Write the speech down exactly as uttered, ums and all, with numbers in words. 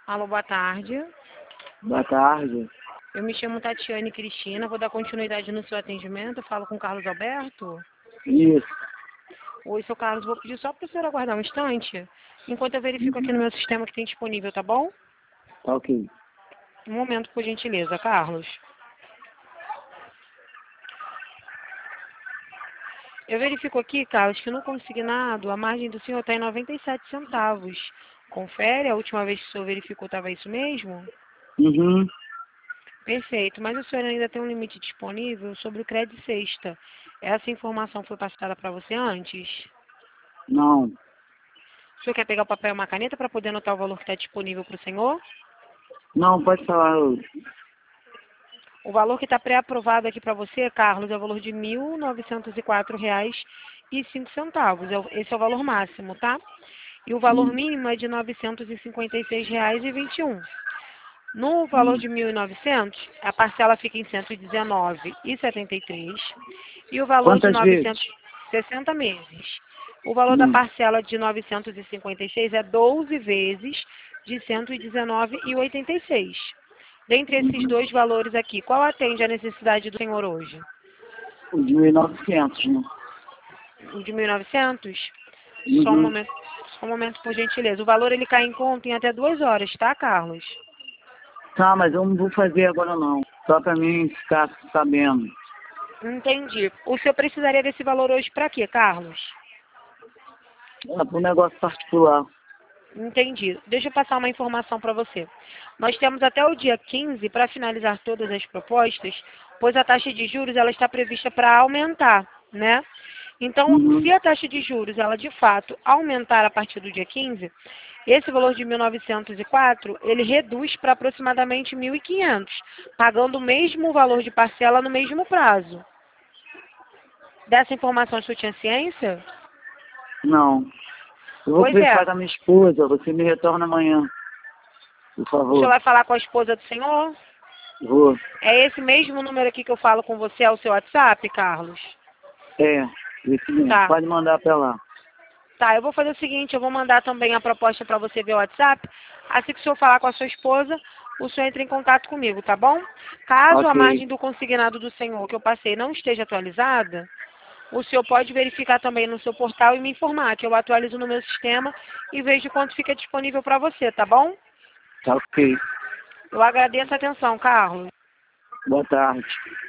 Alô, boa tarde. Boa tarde. Eu me chamo Tatiane Cristina, vou dar continuidade no seu atendimento. Eu falo com o Carlos Alberto. Isso. Oi, seu Carlos, vou pedir só para o senhor aguardar um instante, enquanto eu verifico aqui no meu sistema que tem disponível, tá bom? Tá ok. Um momento, por gentileza, Carlos. Eu verifico aqui, Carlos, que no consignado a margem do senhor está em noventa e sete centavos. Confere, a última vez que o senhor verificou estava isso mesmo? Uhum. Perfeito, mas o senhor ainda tem um limite disponível sobre o crédito sexta. Essa informação foi passada para você antes? Não. O senhor quer pegar o papel e uma caneta para poder anotar o valor que está disponível para o senhor? Não, pode falar. O valor que está pré-aprovado aqui para você, Carlos, é o valor de mil novecentos e quatro reais e cinco centavos. É o- Esse é o valor máximo, tá? E o valor Hum, mínimo é de novecentos e cinquenta e seis reais e vinte e um. No valor hum. de mil e novecentos, a parcela fica em cento e dezenove reais e setenta e três centavos e o valor de Quantas vezes? novecentos e sessenta meses. O valor da Hum. parcela de novecentos e cinquenta e seis é doze vezes de cento e dezenove reais e oitenta e seis centavos. Dentre esses Uhum. dois valores aqui, qual atende à necessidade do senhor hoje? O de mil e novecentos, né? O de mil e novecentos? Só um Uhum. momento, só um momento, por gentileza. O valor ele cai em conta em até duas horas, tá, Carlos? Tá, mas eu não vou fazer agora não. Só pra mim ficar sabendo. Entendi. O senhor precisaria desse valor hoje para quê, Carlos? É pro negócio particular. Entendi. Deixa eu passar uma informação para você. Nós temos até o dia quinze para finalizar todas as propostas, pois a taxa de juros ela está prevista para aumentar, né? Então, Uhum. se a taxa de juros ela de fato aumentar a partir do dia quinze, esse valor de mil novecentos e quatro, ele reduz para aproximadamente mil e quinhentos, pagando o mesmo valor de parcela no mesmo prazo. Dessa informação, o senhor tinha ciência? Não. Eu vou Pois conversar é. com a minha esposa. Você me retorna amanhã, por O senhor favor. vai falar com a esposa do senhor? Vou. É esse mesmo número aqui que eu falo com você, é o seu WhatsApp, Carlos? É, esse mesmo. Tá. Pode mandar pra lá. Tá, eu vou fazer o seguinte, eu vou mandar também a proposta para você via WhatsApp. Assim que o senhor falar com a sua esposa, o senhor entra em contato comigo, tá bom? Caso a Ok. margem do consignado do senhor que eu passei não esteja atualizada, o senhor pode verificar também no seu portal e me informar, que eu atualizo no meu sistema e vejo quanto fica disponível para você, tá bom? Tá ok. Eu agradeço a atenção, Carlos. Boa tarde.